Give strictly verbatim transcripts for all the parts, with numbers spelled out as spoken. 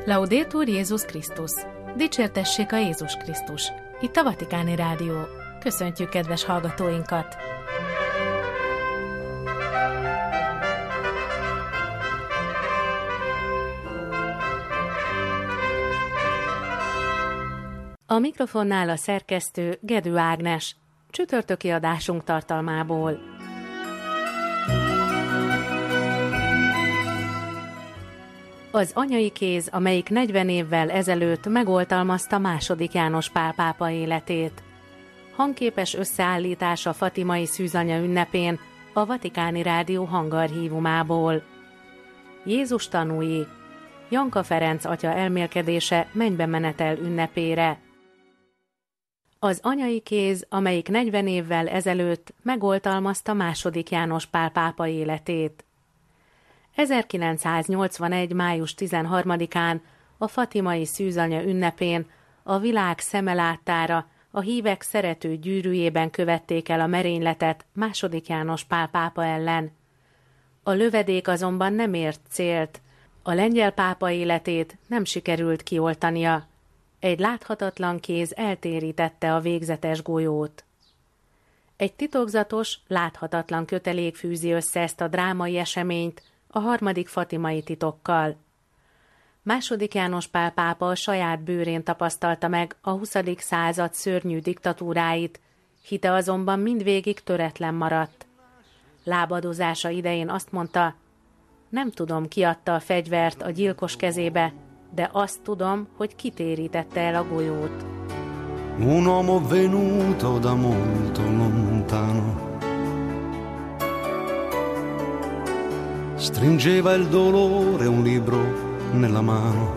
Laudetur Jézus Krisztus! Dicsértessék a Jézus Krisztus! Itt a Vatikáni Rádió. Köszöntjük kedves hallgatóinkat! A mikrofonnál a szerkesztő Gedő Ágnes. Csütörtöki adásunk tartalmából. Az anyai kéz, amelyik negyven évvel ezelőtt megoltalmazta második János Pál pápa életét. Hangképes összeállítás a fatimai szűzanya ünnepén a Vatikáni Rádió hangarchívumából. Jézus tanúi. Janka Ferenc atya elmélkedése mennybe menetel ünnepére. Az anyai kéz, amelyik negyven évvel ezelőtt megoltalmazta második János Pál pápa életét. ezerkilencszáznyolcvanegy. május tizenharmadikán a fatimai szűzanya ünnepén a világ szeme láttára a hívek szerető gyűrűjében követték el a merényletet második János Pál pápa ellen. A lövedék azonban nem ért célt, a lengyel pápa életét nem sikerült kioltania. Egy láthatatlan kéz eltérítette a végzetes golyót. Egy titokzatos, láthatatlan kötelék fűzi össze ezt a drámai eseményt a harmadik fatimai titokkal. Második János Pál pápa a saját bőrén tapasztalta meg a huszadik század szörnyű diktatúráit, hite azonban mindvégig töretlen maradt. Lábadozása idején azt mondta, nem tudom, ki adta a fegyvert a gyilkos kezébe, de azt tudom, hogy kitérítette el a golyót. Un uomo venuto da molto lontano stringeva il dolore un libro nella mano.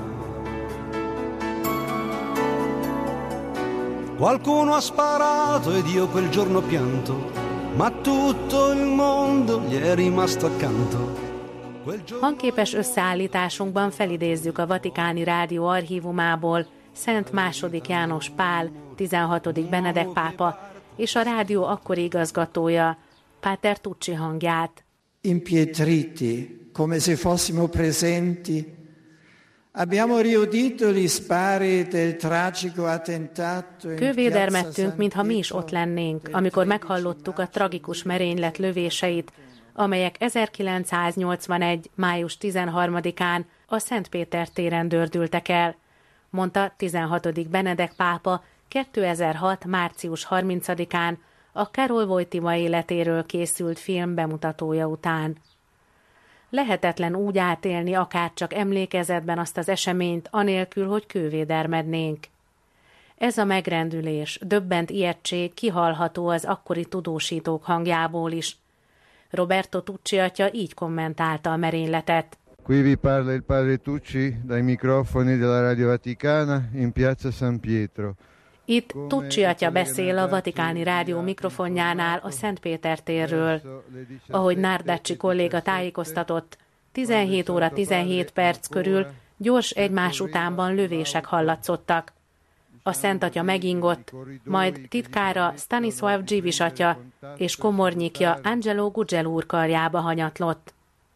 Qualcuno ha sparato ed io quel giorno pianto, ma tutto il mondo gli è rimasto accanto. Hangképes összeállításunkban felidézzük a Vatikáni Rádió archívumából Szent második János Pál, tizenhatodik Benedek pápa és a rádió akkori igazgatója, Páter Tucci hangját. Impietriti, come se fossimo presenti, abbiamo riudito gli spari del tragico attentato. Kővédermettünk, mintha mi is ott lennénk, amikor meghallottuk a tragikus merénylet lövéseit, amelyek ezerkilencszáznyolcvanegy. május tizenharmadikán a Szent Péter téren dördültek el, mondta tizenhatodik Benedek pápa kétezer-hat. március harmincadikán a Karol Wojtyła életéről készült film bemutatója után. Lehetetlen úgy átélni akárcsak emlékezetben azt az eseményt, anélkül, hogy kővédermednénk. Ez a megrendülés, döbbent ijegység kihallható az akkori tudósítók hangjából is. Roberto Tucci atya így kommentálta a merényletet. Qui vi parla il padre Tucci dai microfoni della Radio Vaticana in piazza San Pietro. Itt Tucci atya beszél a Vatikáni Rádió mikrofonjánál a Szent Péter térről. Ahogy Nardacci kolléga tájékoztatott, tizenhét óra tizenhét perc körül gyors egymás utánban lövések hallatszottak. A Szent Atya megingott, majd titkára Stanisław Dziwisz atya és komornyikja Angelo Gugel úr karjába hanyatlott.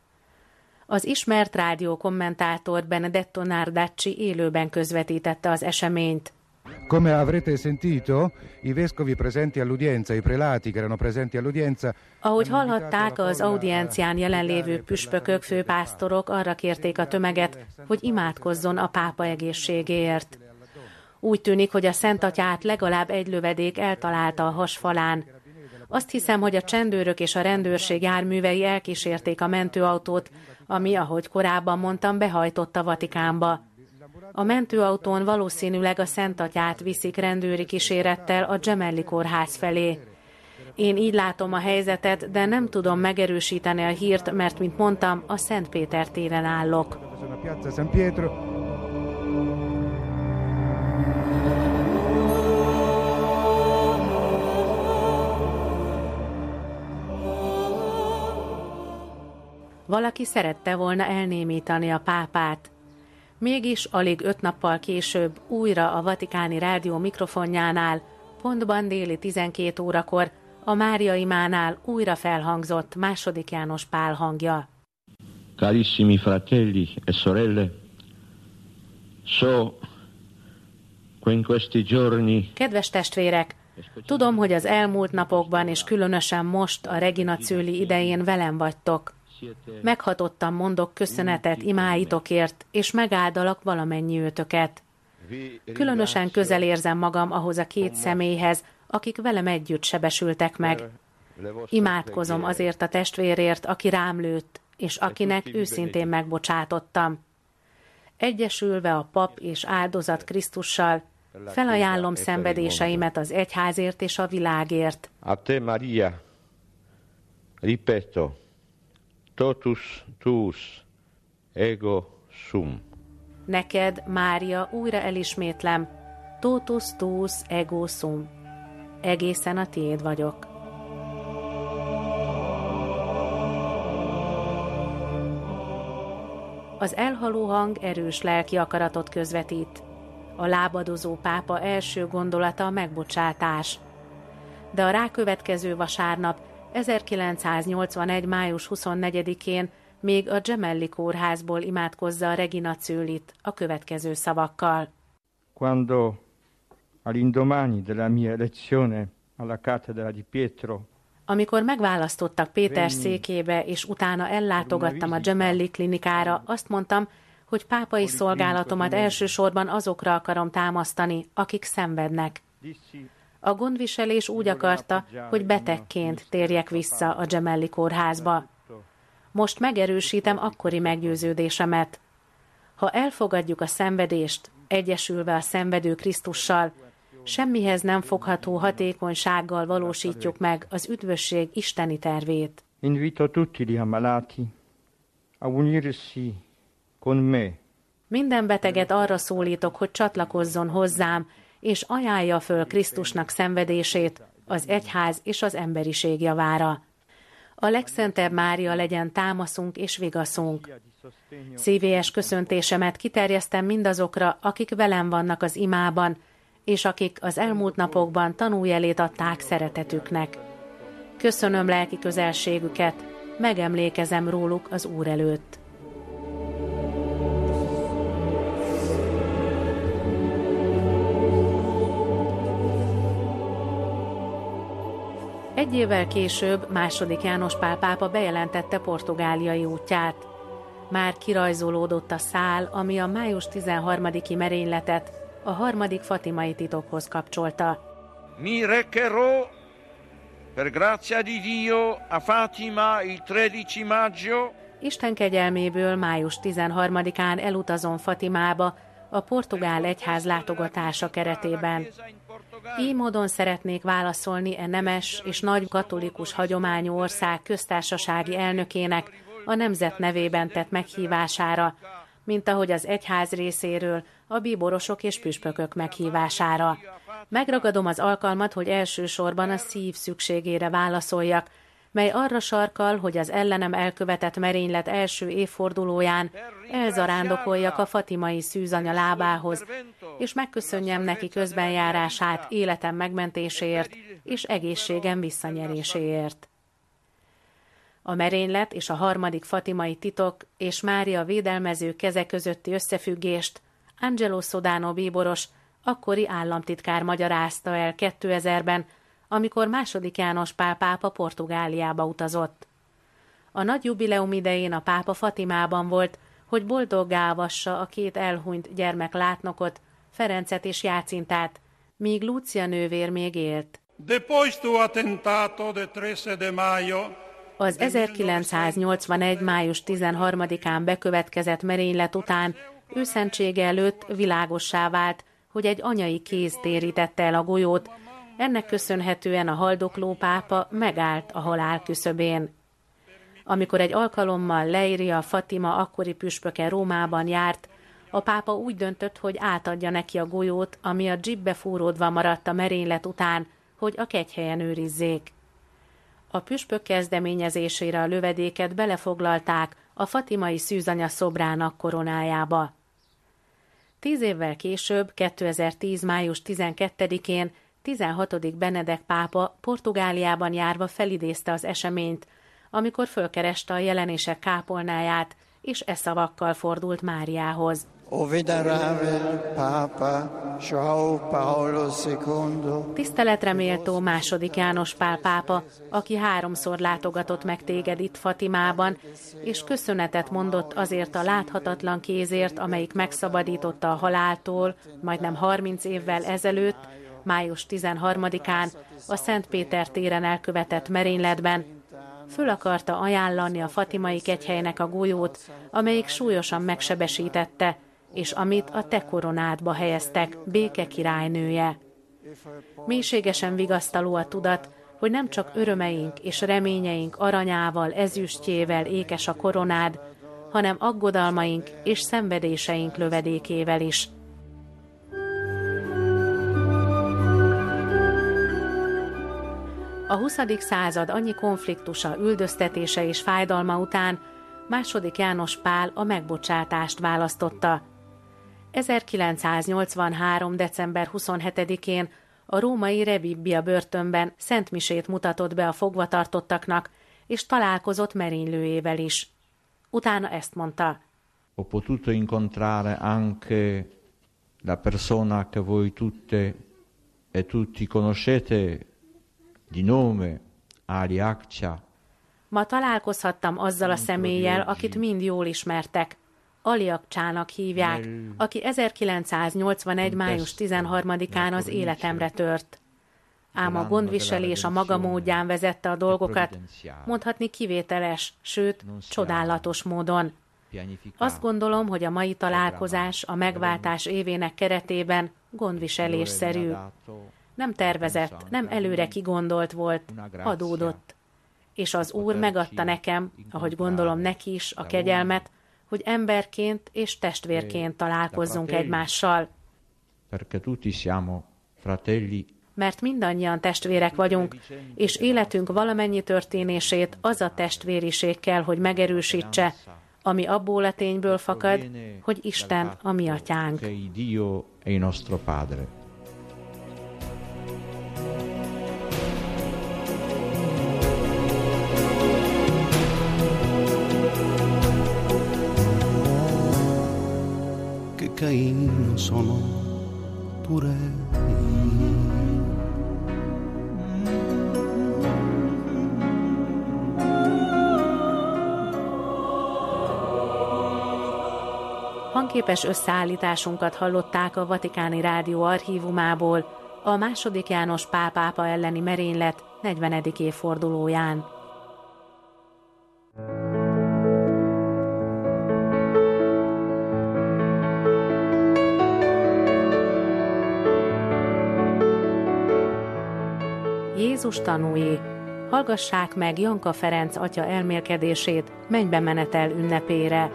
Az ismert rádió kommentátor Benedetto Nardacci élőben közvetítette az eseményt. Come avrete sentito, i vescovi presenti all'udienza, i prelati che erano presenti all'udienza. Ahogy hallhatták, az audiencián jelenlévő püspökök, főpásztorok arra kérték a tömeget, hogy imádkozzon a pápa egészségéért. Úgy tűnik, hogy a Szent Atyát legalább egy lövedék eltalálta a hasfalán. Azt hiszem, hogy a csendőrök és a rendőrség járművei elkísérték a mentőautót, ami, ahogy korábban mondtam, behajtott a Vatikánba. A mentőautón valószínűleg a Szent Atyát viszik rendőri kísérettel a Gemelli kórház felé. Én így látom a helyzetet, de nem tudom megerősíteni a hírt, mert, mint mondtam, a Szent Péter téren állok. Valaki szerette volna elnémítani a pápát. Mégis alig öt nappal később újra a Vatikáni Rádió mikrofonjánál, pontban déli tizenkét órakor a Mária imánál újra felhangzott második János Pál hangja. Carissimi fratelli e sorelle, So, in questi giorni... Kedves testvérek, tudom, hogy az elmúlt napokban, és különösen most a Regina Coeli idején velem vagytok. Meghatottan mondok köszönetet imáitokért, és megáldalak valamennyi őtöket. Különösen közel érzem magam ahhoz a két személyhez, akik velem együtt sebesültek meg. Imádkozom azért a testvérért, aki rám lőtt, és akinek őszintén megbocsátottam. Egyesülve a pap és áldozat Krisztussal, felajánlom szenvedéseimet az egyházért és a világért. A te, Maria, ripeto, totus tuus ego sum. Neked, Mária, újra elismétlem, totus tuus ego sum. Egészen a tiéd vagyok. Az elhaló hang erős lelki akaratot közvetít. A lábadozó pápa első gondolata a megbocsátás. De a rákövetkező vasárnap, ezerkilencszáznyolcvanegy. május huszonnegyedikén még a Gemelli kórházból imádkozza a Regina Coelit a következő szavakkal. Quando all'indomani della mia elezione alla cattedra di Pietro, amikor megválasztottak Péter székébe, és utána ellátogattam a Gemelli klinikára, azt mondtam, hogy pápai szolgálatomat elsősorban azokra akarom támasztani, akik szenvednek. A gondviselés úgy akarta, hogy betegként térjek vissza a Gemelli kórházba. Most megerősítem akkori meggyőződésemet. Ha elfogadjuk a szenvedést, egyesülve a szenvedő Krisztussal, semmihez nem fogható hatékonysággal valósítjuk meg az üdvösség isteni tervét. Invito tutti gli ammalati a unirsi con me. Minden beteget arra szólítok, hogy csatlakozzon hozzám, és ajánlja föl Krisztusnak szenvedését az egyház és az emberiség javára. A legszentebb Mária legyen támaszunk és vigaszunk. Szívélyes köszöntésemet kiterjesztem mindazokra, akik velem vannak az imában, és akik az elmúlt napokban tanújelét adták szeretetüknek. Köszönöm lelki közelségüket, megemlékezem róluk az Úr előtt. Egy évvel később második János Pál pápa bejelentette portugáliai útját. Már kirajzolódott a szál, ami a május tizenharmadiki merényletet a harmadik fatimai titokhoz kapcsolta. Mi recherò, per grazia di Dio, a Fatima il tredici maggio. Isten kegyelméből május tizenharmadikán elutazom Fatimába a portugál egyház látogatása keretében. Így módon szeretnék válaszolni e nemes és nagy katolikus hagyományú ország köztársasági elnökének a nemzet nevében tett meghívására, mint ahogy az egyház részéről a bíborosok és püspökök meghívására. Megragadom az alkalmat, hogy elsősorban a szív szükségére válaszoljak, mely arra sarkal, hogy az ellenem elkövetett merénylet első évfordulóján elzarándokoljak a fatimai szűzanya lábához, és megköszönjem neki közbenjárását életem megmentéséért és egészségem visszanyeréséért. A merénylet és a harmadik fatimai titok és Mária védelmező keze közötti összefüggést Angelo Sodano bíboros, akkori államtitkár magyarázta el kétezerben, amikor második János Pál pápa Portugáliába utazott. A nagy jubileum idején a pápa Fatimában volt, hogy boldoggá avassa a két elhunyt gyermek látnokot, Ferencet és Jácintát, míg Lúcia nővér még élt. Az ezerkilencszáznyolcvanegy. május tizenharmadikán bekövetkezett merénylet után őszentsége előtt világossá vált, hogy egy anyai kéz térítette el a golyót, ennek köszönhetően a haldokló pápa megállt a halál küszöbén. Amikor egy alkalommal Leiria Fatima akkori püspöke Rómában járt, a pápa úgy döntött, hogy átadja neki a golyót, ami a dzsibbe fúródva maradt a merénylet után, hogy a kegyhelyen őrizzék. A püspök kezdeményezésére a lövedéket belefoglalták a fatimai szűzanya szobrának koronájába. Tíz évvel később, kétezer-tíz. május tizenkettedikén tizenhatodik Benedek pápa Portugáliában járva felidézte az eseményt, amikor fölkereste a jelenések kápolnáját, és e szavakkal fordult Máriához. o venerabile Papa João Paulo secondo. Tiszteletre méltó második János Pál pápa, aki háromszor látogatott meg téged itt Fatimában, és köszönetet mondott azért a láthatatlan kézért, amelyik megszabadította a haláltól, majdnem harminc évvel ezelőtt, május tizenharmadikán a Szent Péter téren elkövetett merényletben. Föl akarta ajánlani a fatimai kegyhelynek a golyót, amelyik súlyosan megsebesítette, és amit a te koronádba helyeztek, béke királynője. Mélységesen vigasztaló a tudat, hogy nem csak örömeink és reményeink aranyával, ezüstjével ékes a koronád, hanem aggodalmaink és szenvedéseink lövedékével is. A huszadik század annyi konfliktusa, üldöztetése és fájdalma után második János Pál a megbocsátást választotta. ezerkilencszáznyolcvanhárom. december huszonhetedikén a római Rebibbia börtönben szentmisét mutatott be a fogvatartottaknak, és találkozott merénylőjével is. Utána ezt mondta. Ho potuto incontrare anche la persona che voi tutte e tutti conoscete di nome, Ali Akça. Ma találkozhattam azzal a személlyel, akit mind jól ismertek. Ali Akcsának hívják, aki ezerkilencszáznyolcvanegy. május tizenharmadikán az életemre tört. Ám a gondviselés a maga módján vezette a dolgokat, mondhatni kivételes, sőt, csodálatos módon. Azt gondolom, hogy a mai találkozás a megváltás évének keretében gondviselésszerű. Nem tervezett, nem előre kigondolt volt, adódott. És az Úr megadta nekem, ahogy gondolom neki is, a kegyelmet, hogy emberként és testvérként találkozzunk egymással. Mert mindannyian testvérek vagyunk, és életünk valamennyi történését az a testvériség kell, hogy megerősítse, ami abból a tényből fakad, hogy Isten a mi atyánk. Caino sono pure io. Hangképes összeállításunkat hallották a Vatikáni Rádió archívumából a második János Pál pápa elleni merénylet negyvenedik évfordulóján. Jézus tanúi. Hallgassák meg Janka Ferenc atya elmélkedését mennybe menetel ünnepére.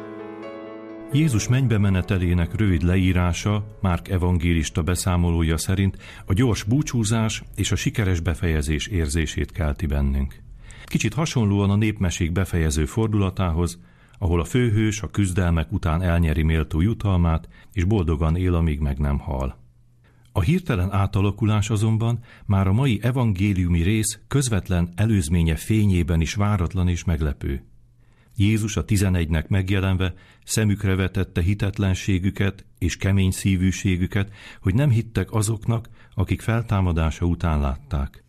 Jézus mennybe menetelének rövid leírása Márk evangélista beszámolója szerint a gyors búcsúzás és a sikeres befejezés érzését kelti bennünk. Kicsit hasonlóan a népmesék befejező fordulatához, ahol a főhős a küzdelmek után elnyeri méltó jutalmát, és boldogan él, amíg meg nem hal. A hirtelen átalakulás azonban már a mai evangéliumi rész közvetlen előzménye fényében is váratlan és meglepő. Jézus a tizenegynek megjelenve szemükre vetette hitetlenségüket és kemény szívűségüket, hogy nem hittek azoknak, akik feltámadása után látták.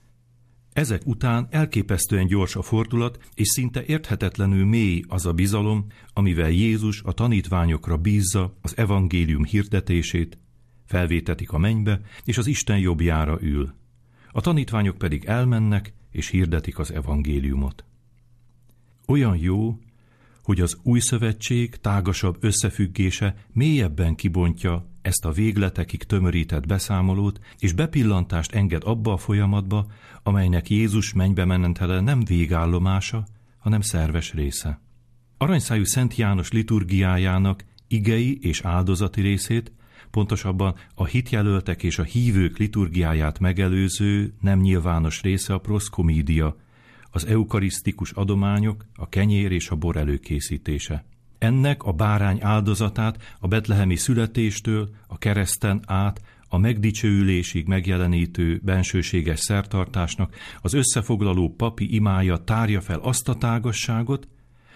Ezek után elképesztően gyors a fordulat, és szinte érthetetlenül mély az a bizalom, amivel Jézus a tanítványokra bízza az evangélium hirdetését, felvétetik a mennybe, és az Isten jobbjára ül. A tanítványok pedig elmennek, és hirdetik az evangéliumot. Olyan jó, hogy az új szövetség tágasabb összefüggése mélyebben kibontja ezt a végletekig tömörített beszámolót, és bepillantást enged abba a folyamatba, amelynek Jézus mennybe menetele nem végállomása, hanem szerves része. Aranyszájú Szent János liturgiájának igei és áldozati részét, pontosabban a hitjelöltek és a hívők liturgiáját megelőző nem nyilvános része a proszkomídia, az eukarisztikus adományok, a kenyér és a bor előkészítése. Ennek a bárány áldozatát a betlehemi születéstől, a kereszten át, a megdicsőülésig megjelenítő bensőséges szertartásnak az összefoglaló papi imája tárja fel azt a tágasságot,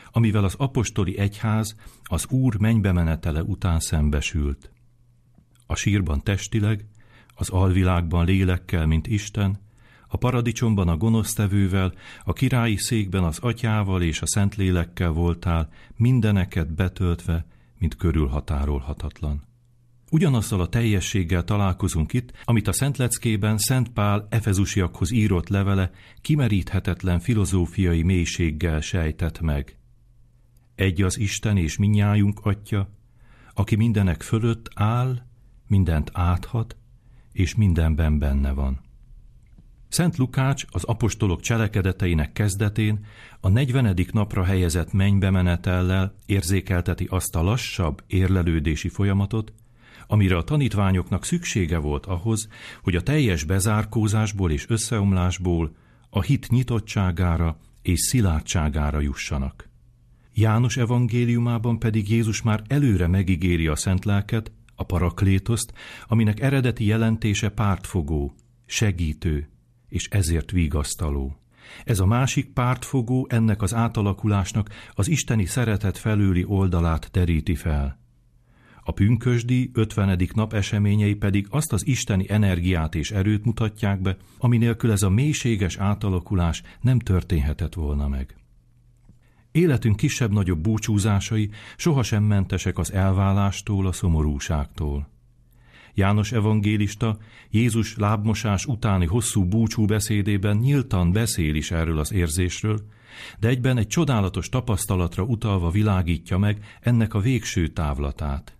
amivel az apostoli egyház az Úr mennybe menetele után szembesült. A sírban testileg, az alvilágban lélekkel, mint Isten, a paradicsomban a gonosztevővel, a királyi székben az atyával és a Szentlélekkel voltál, mindeneket betöltve, mint körülhatárolhatatlan. Ugyanazzal a teljességgel találkozunk itt, amit a Szentleckében Szent Pál efezusiakhoz írott levele kimeríthetetlen filozófiai mélységgel sejtett meg. Egy az Isten és mindnyájunk Atya, aki mindenek fölött áll, mindent áthat, és mindenben benne van. Szent Lukács az apostolok cselekedeteinek kezdetén a negyvenedik napra helyezett mennybe menetellel érzékelteti azt a lassabb érlelődési folyamatot, amire a tanítványoknak szüksége volt ahhoz, hogy a teljes bezárkózásból és összeomlásból a hit nyitottságára és szilárdságára jussanak. János evangéliumában pedig Jézus már előre megígéri a szent lelket, a paraklétoszt, aminek eredeti jelentése pártfogó, segítő és ezért vigasztaló. Ez a másik pártfogó ennek az átalakulásnak az isteni szeretet felőli oldalát deríti fel. A pünkösdi ötvenedik nap eseményei pedig azt az isteni energiát és erőt mutatják be, ami nélkül ez a mélységes átalakulás nem történhetett volna meg. Életünk kisebb-nagyobb búcsúzásai sohasem mentesek az elválástól, a szomorúságtól. János evangélista Jézus lábmosás utáni hosszú búcsú beszédében nyíltan beszél is erről az érzésről, de egyben egy csodálatos tapasztalatra utalva világítja meg ennek a végső távlatát.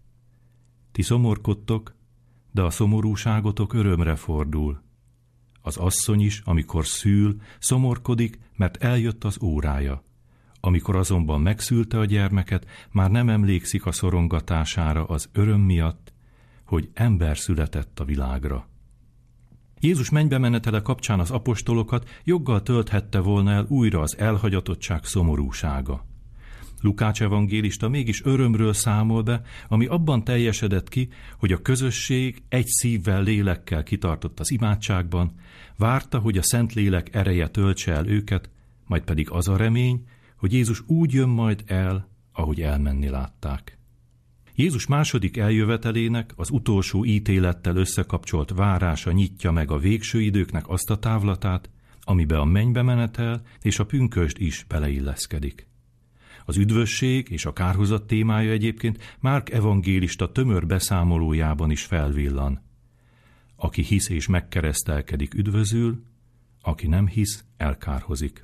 Ti szomorkodtok, de a szomorúságotok örömre fordul. Az asszony is, amikor szül, szomorkodik, mert eljött az órája. Amikor azonban megszülte a gyermeket, már nem emlékszik a szorongatására az öröm miatt, hogy ember született a világra. Jézus mennybe menetele kapcsán az apostolokat joggal tölthette volna el újra az elhagyatottság szomorúsága. Lukács evangélista mégis örömről számol be, ami abban teljesedett ki, hogy a közösség egy szívvel, lélekkel kitartott az imádságban, várta, hogy a Szentlélek ereje töltse el őket, majd pedig az a remény, hogy Jézus úgy jön majd el, ahogy elmenni látták. Jézus második eljövetelének, az utolsó ítélettel összekapcsolt várása nyitja meg a végső időknek azt a távlatát, amibe a mennybe menetel és a pünkösd is beleilleszkedik. Az üdvösség és a kárhozat témája egyébként Márk evangélista tömör beszámolójában is felvillan. Aki hisz és megkeresztelkedik, üdvözül, aki nem hisz, elkárhozik.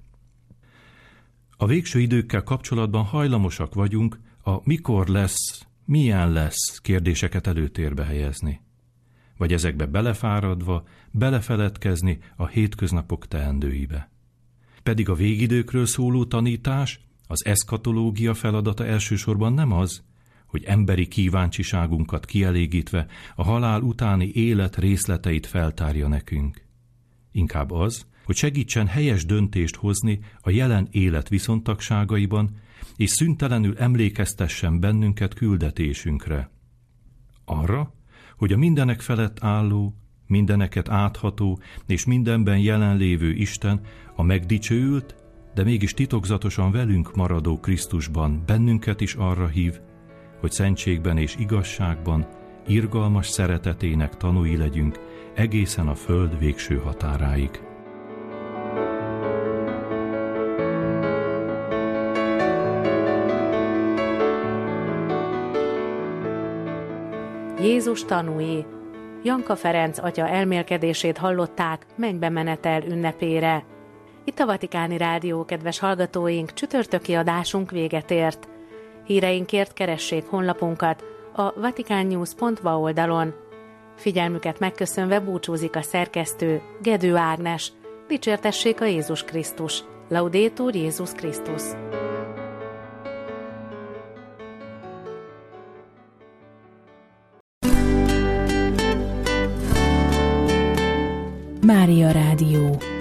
A végső időkkel kapcsolatban hajlamosak vagyunk a mikor lesz, milyen lesz kérdéseket előtérbe helyezni. Vagy ezekbe belefáradva, belefeledkezni a hétköznapok teendőibe. Pedig a végidőkről szóló tanítás, az eszkatológia feladata elsősorban nem az, hogy emberi kíváncsiságunkat kielégítve a halál utáni élet részleteit feltárja nekünk. Inkább az, hogy segítsen helyes döntést hozni a jelen élet viszontagságaiban, és szüntelenül emlékeztessen bennünket küldetésünkre. Arra, hogy a mindenek felett álló, mindeneket átható és mindenben jelenlévő Isten a megdicsőült, de mégis titokzatosan velünk maradó Krisztusban bennünket is arra hív, hogy szentségben és igazságban irgalmas szeretetének tanúi legyünk egészen a föld végső határáig. Jézus tanúi. Janka Ferenc atya elmélkedését hallották mennybe menetel ünnepére. Itt a Vatikáni Rádió, kedves hallgatóink, csütörtöki adásunk véget ért. Híreinkért keressék honlapunkat a vaticannews pont va oldalon. Figyelmüket megköszönve búcsúzik a szerkesztő, Gedő Ágnes. Dicsértessék a Jézus Krisztus. Laudetur Jézus Krisztus. Mária Rádió.